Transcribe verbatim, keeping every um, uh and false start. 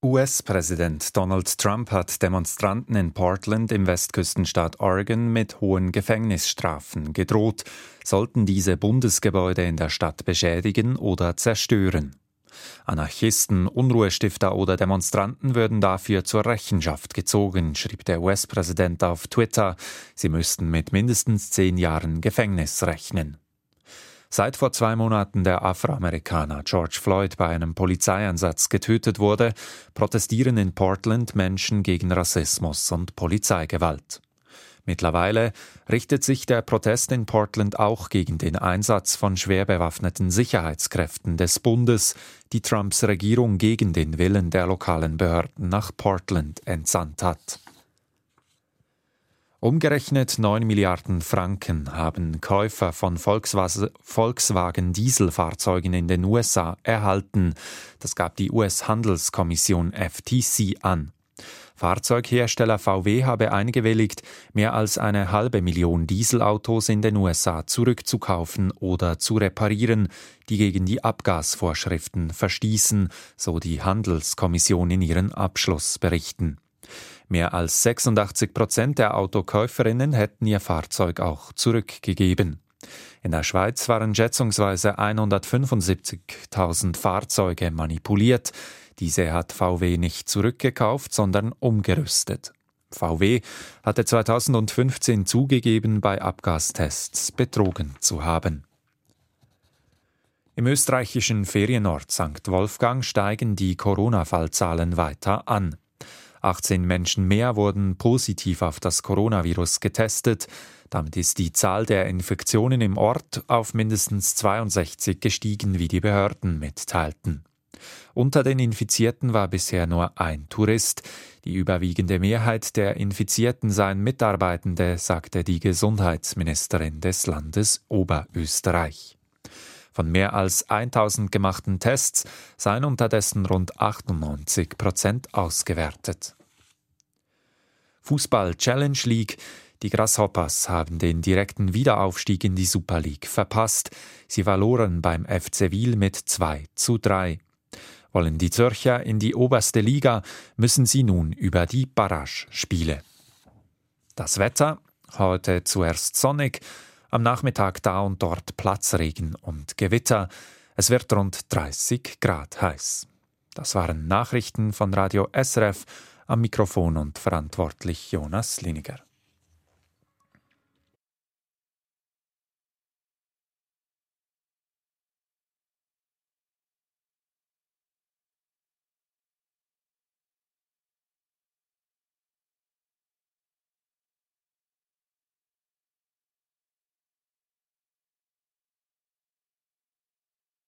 U S-Präsident Donald Trump hat Demonstranten in Portland im Westküstenstaat Oregon mit hohen Gefängnisstrafen gedroht, sollten diese Bundesgebäude in der Stadt beschädigen oder zerstören. Anarchisten, Unruhestifter oder Demonstranten würden dafür zur Rechenschaft gezogen, schrieb der U S-Präsident auf Twitter. Sie müssten mit mindestens zehn Jahren Gefängnis rechnen. Seit vor zwei Monaten der Afroamerikaner George Floyd bei einem Polizeieinsatz getötet wurde, protestieren in Portland Menschen gegen Rassismus und Polizeigewalt. Mittlerweile richtet sich der Protest in Portland auch gegen den Einsatz von schwer bewaffneten Sicherheitskräften des Bundes, die Trumps Regierung gegen den Willen der lokalen Behörden nach Portland entsandt hat. Umgerechnet neun Milliarden Franken haben Käufer von Volkswagen-Dieselfahrzeugen in den U S A erhalten. Das gab die U S-Handelskommission F T C an. Fahrzeughersteller V W habe eingewilligt, mehr als eine halbe Million Dieselautos in den U S A zurückzukaufen oder zu reparieren, die gegen die Abgasvorschriften verstießen, so die Handelskommission in ihren Abschlussberichten. Mehr als sechsundachtzig Prozent der Autokäuferinnen hätten ihr Fahrzeug auch zurückgegeben. In der Schweiz waren schätzungsweise hundertfünfundsiebzigtausend Fahrzeuge manipuliert. Diese hat V W nicht zurückgekauft, sondern umgerüstet. V W hatte zweitausendfünfzehn zugegeben, bei Abgastests betrogen zu haben. Im österreichischen Ferienort Sankt Wolfgang steigen die Corona-Fallzahlen weiter an. achtzehn Menschen mehr wurden positiv auf das Coronavirus getestet. Damit ist die Zahl der Infektionen im Ort auf mindestens zweiundsechzig gestiegen, wie die Behörden mitteilten. Unter den Infizierten war bisher nur ein Tourist. Die überwiegende Mehrheit der Infizierten seien Mitarbeitende, sagte die Gesundheitsministerin des Landes Oberösterreich. Von mehr als tausend gemachten Tests seien unterdessen rund achtundneunzig Prozent ausgewertet. Fußball Challenge League. Die Grasshoppers haben den direkten Wiederaufstieg in die Super League verpasst. Sie verloren beim F C Wil mit zwei zu drei. Wollen die Zürcher in die oberste Liga, müssen sie nun über die Barrage-Spiele. Das Wetter, heute zuerst sonnig, am Nachmittag da und dort Platzregen und Gewitter. Es wird rund dreißig Grad heiß. Das waren Nachrichten von Radio S R F, am Mikrofon und verantwortlich Jonas Liniger.